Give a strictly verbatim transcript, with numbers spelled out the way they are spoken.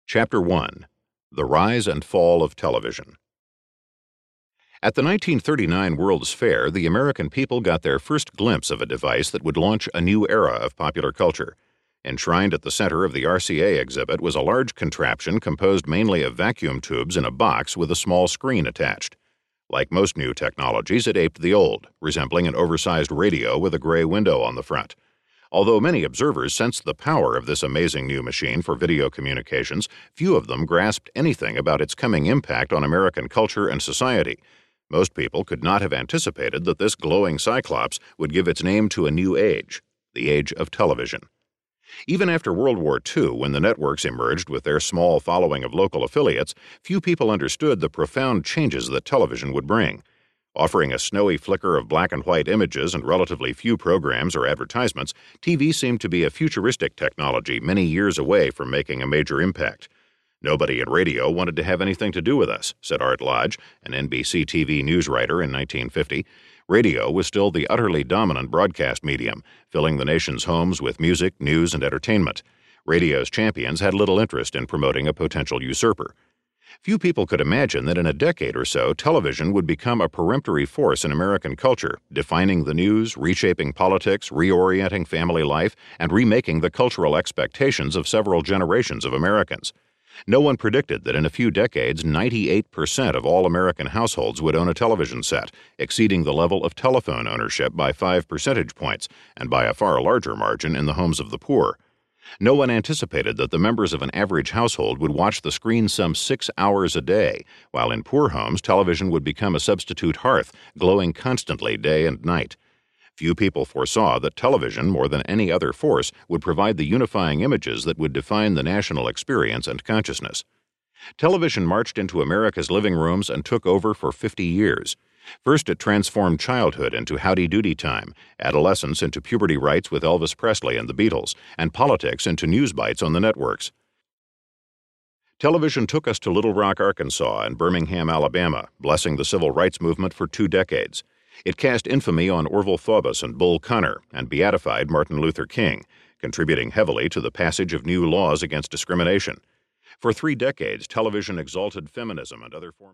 Chapter one. The Rise and Fall of Television. At the nineteen thirty-nine World's Fair, the American people got their first glimpse of a device that would launch a new era of popular culture. Enshrined at the center of the R C A exhibit was a large contraption composed mainly of vacuum tubes in a box with a small screen attached. Like most new technologies, it aped the old, resembling an oversized radio with a gray window on the front. Although many observers sensed the power of this amazing new machine for video communications, few of them grasped anything about its coming impact on American culture and society. Most people could not have anticipated that this glowing cyclops would give its name to a new age, the age of television. Even after World War Two, when the networks emerged with their small following of local affiliates, few people understood the profound changes that television would bring. Offering a snowy flicker of black and white images and relatively few programs or advertisements, T V seemed to be a futuristic technology many years away from making a major impact. "Nobody in radio wanted to have anything to do with us," said Art Lodge, an N B C T V news writer in nineteen fifty. Radio was still the utterly dominant broadcast medium, filling the nation's homes with music, news, and entertainment. Radio's champions had little interest in promoting a potential usurper. Few people could imagine that in a decade or so, television would become a peremptory force in American culture, defining the news, reshaping politics, reorienting family life, and remaking the cultural expectations of several generations of Americans. No one predicted that in a few decades, ninety-eight percent of all American households would own a television set, exceeding the level of telephone ownership by five percentage points, and by a far larger margin in the homes of the poor. No one anticipated that the members of an average household would watch the screen some six hours a day, while in poor homes television would become a substitute hearth, glowing constantly day and night. Few people foresaw that television, more than any other force, would provide the unifying images that would define the national experience and consciousness. Television marched into America's living rooms and took over for fifty years. First, it transformed childhood into howdy-doody time, adolescence into puberty rights with Elvis Presley and the Beatles, and politics into news bites on the networks. Television took us to Little Rock, Arkansas, and Birmingham, Alabama, blessing the civil rights movement for two decades. It cast infamy on Orville Faubus and Bull Connor, and beatified Martin Luther King, contributing heavily to the passage of new laws against discrimination. For three decades, television exalted feminism and other forms